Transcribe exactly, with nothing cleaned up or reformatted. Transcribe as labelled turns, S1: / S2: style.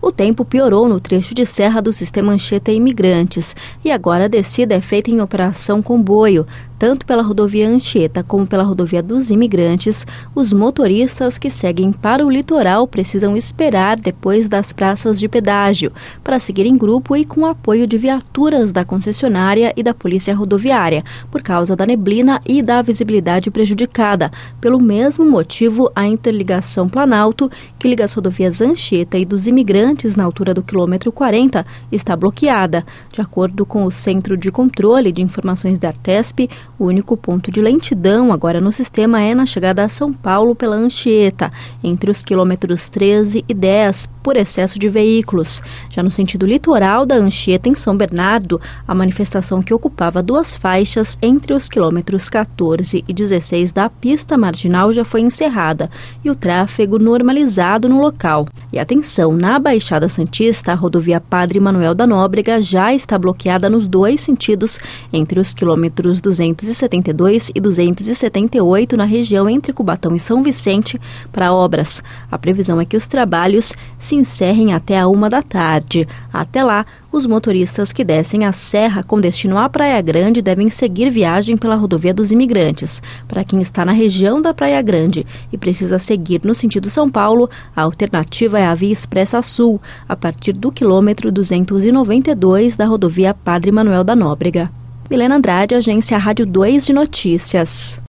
S1: o tempo piorou no trecho de serra do sistema Anchieta Imigrantes e agora a descida é feita em operação comboio. Tanto pela rodovia Anchieta como pela rodovia dos Imigrantes, os motoristas que seguem para o litoral precisam esperar depois das praças de pedágio para seguir em grupo e com apoio de viaturas da concessionária e da Polícia Rodoviária, por causa da neblina e da visibilidade prejudicada. Pelo mesmo motivo, a interligação Planalto, que liga as rodovias Anchieta e dos Imigrantes na altura do quilômetro quarenta, está bloqueada. De acordo com o Centro de Controle de Informações da Artesp, o único ponto de lentidão agora no sistema é na chegada a São Paulo pela Anchieta, entre os quilômetros treze e dez, por excesso de veículos. Já no sentido litoral da Anchieta, em São Bernardo, a manifestação que ocupava duas faixas entre os quilômetros quatorze e dezesseis da pista marginal já foi encerrada e o tráfego normalizado no local. E atenção, na Baixada Santista, a rodovia Padre Manuel da Nóbrega já está bloqueada nos dois sentidos, entre os quilômetros duzentos e setenta e dois e duzentos e setenta e oito na região entre Cubatão e São Vicente para obras. A previsão é que os trabalhos se encerrem até a uma da tarde. Até lá, os motoristas que descem a serra com destino à Praia Grande devem seguir viagem pela rodovia dos Imigrantes. Para quem está na região da Praia Grande e precisa seguir no sentido São Paulo, a alternativa é a Via Expressa Sul, a partir do quilômetro duzentos e noventa e dois da rodovia Padre Manuel da Nóbrega. Milena Andrade, Agência Rádio dois de Notícias.